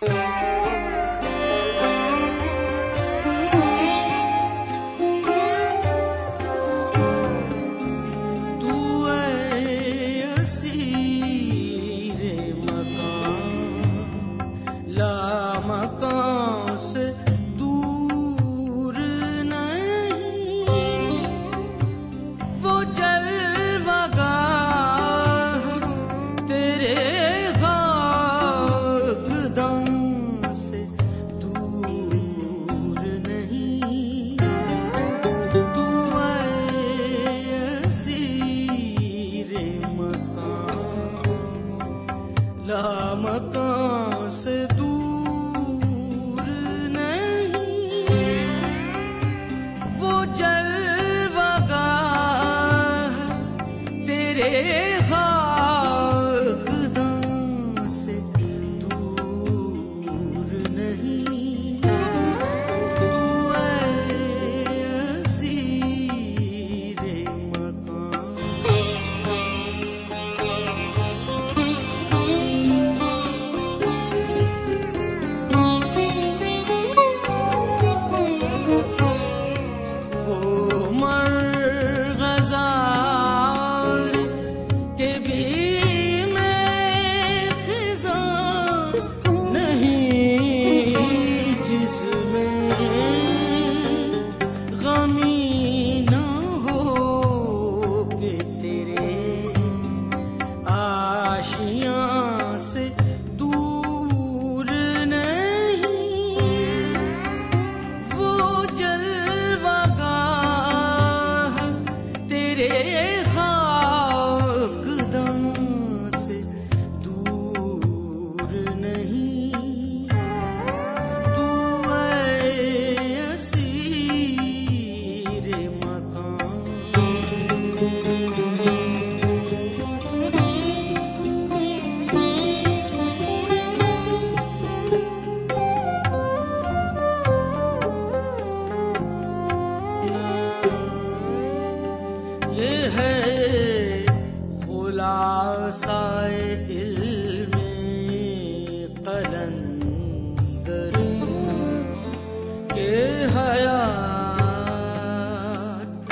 मकान से दूर नहीं, वो जलवागाह तेरे खाकदां से दूर नहीं। तू असीर मकान। ये है खुलासाए इल्मे कलंदरी के हयात।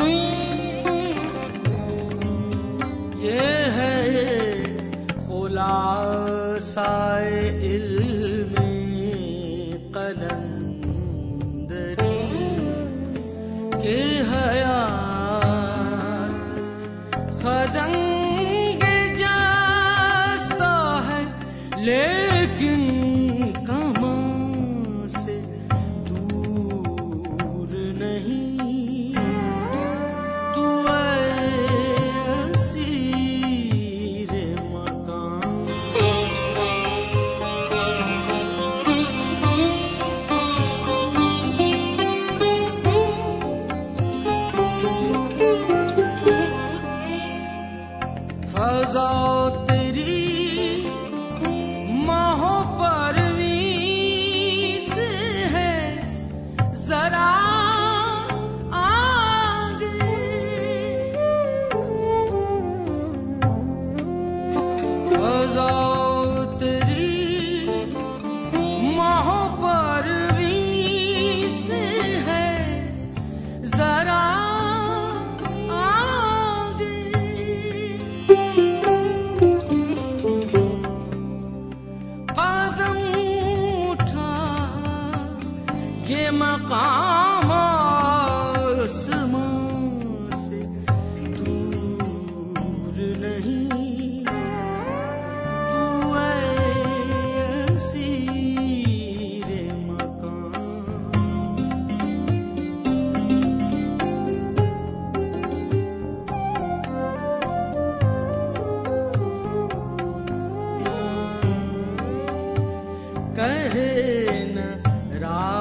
ये है खुलासाए इल्मे कलंदरी के हयात। खदंगे जास्ता है लेकिन कमां से दूर नहीं। तू असीर मकान। फज़ा तेरी मोह परवीस है, जरा आगे। फज़ा तेरी मोह परवीस है, जरा ये मकाम आसमां से दूर नहीं। तू असीर मकान। कहे न